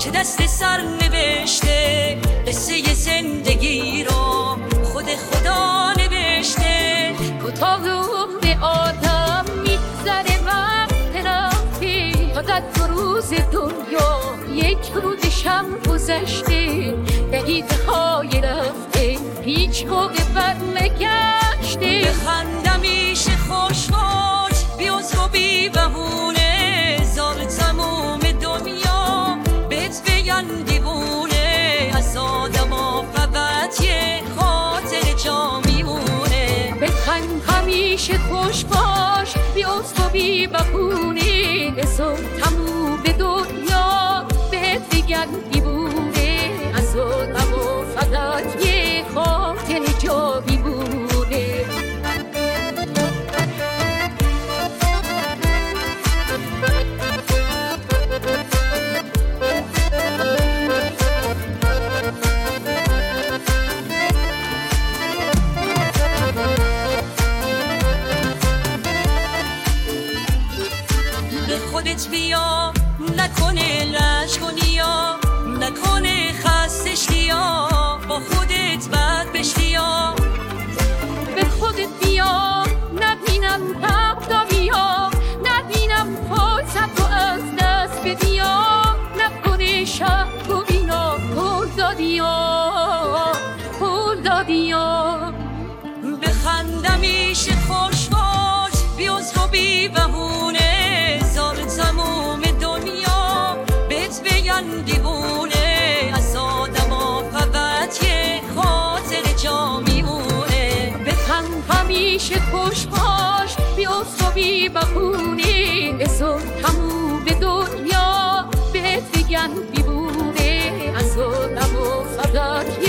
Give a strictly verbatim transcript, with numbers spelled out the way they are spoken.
که دست سر نوشته قصه زندگی رو خود خدا نوشته. کوتاه عمر آدم میگذره وقت رفته، فقط دو روز دنیا یک روزشم گذشته. دقیقه های رفته هیچ موقع بر نگشته. بخندم میشه خوش خوش بیوز و بی بهونه، زار تموم دنیا بهت بگن دیوونه. از آدم ها فقط یه خاطر جا میمونه. بخند همیشه خوش باش بیوز و بی بهونه، زار تموم دنیا بهت بگن دیوونه. از آدم ها فقط یه خاطر جا میمونه. خودت بیا نکنه لشکنیا، نکنه خستشیا، با خودت بد بشیا. به خودت بیا نبینم تقدامیا، نبینم فرصت رو از دست بدیا. نکنه شب و بینا پول دادیا پول دادیا. بخندم میشه خوش خوش بیوز و بی بهونه، تموم دنیا بهت بگن دیوونه. از آدم ها فقط یه خاطر جا میمونه. بخند همیشه خوش باش بیوز و بی بهونه، بزن تموم دنیا بهت بگن دیوونه. از آدم ها فقط